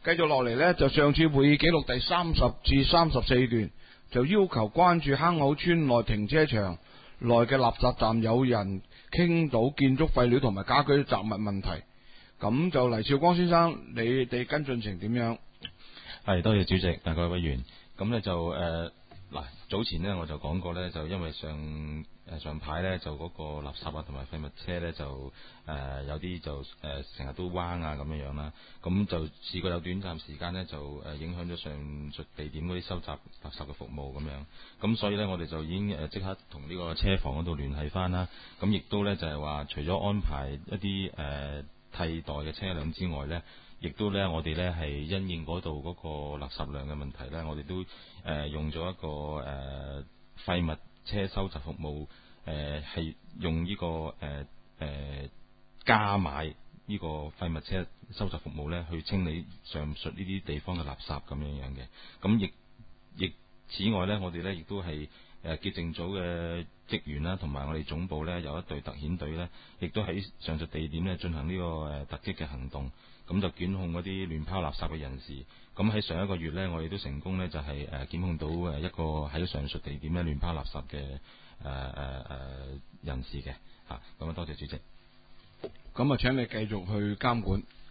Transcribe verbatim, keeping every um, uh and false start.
繼續落嚟呢，就上次會議記錄第三十至三十四段，就要求關注坑口村內停車場內嘅垃圾站有人傾倒建築廢料同埋家居雜物問題。咁就黎兆光先生，你哋跟進成點樣？ 係，多謝主席，各位委員。咁呢就誒嗱、呃，早前呢我就講過呢，就因為上誒上排呢，就嗰個垃圾啊同埋廢物車呢，就誒、呃、有啲就誒成日都彎啊咁樣樣啦。咁就試過有短暫時間呢，就誒影響咗上述地點嗰啲收集垃圾嘅服務咁樣。咁所以呢，我哋就已經誒即刻同呢個車房嗰度聯繫翻啦。咁亦都呢，就係話，除咗安排一啲誒、呃、替代嘅車輛之外呢，亦都咧，我哋咧係因應嗰度嗰個垃圾量嘅問題咧，我哋都誒、呃、用咗一個誒、呃、廢物車收集服務，誒係用呢、這個誒誒、呃呃、加買呢個廢物車收集服務咧，去清理上述呢啲地方嘅垃圾咁樣樣嘅。咁亦亦此外咧，我哋咧亦都係誒潔淨組嘅職員啦，同埋我哋總部咧有一隊特遣隊咧，亦都喺上述地點咧進行呢個誒突擊嘅行動。咁就檢控嗰啲亂拋垃圾嘅人士。咁喺上一個月呢，我哋都成功呢，就係誒檢控到誒一個喺上述地點咧亂拋垃圾嘅誒誒誒人士嘅嚇。咁啊，多謝主席。 咁啊，請你繼續去監管。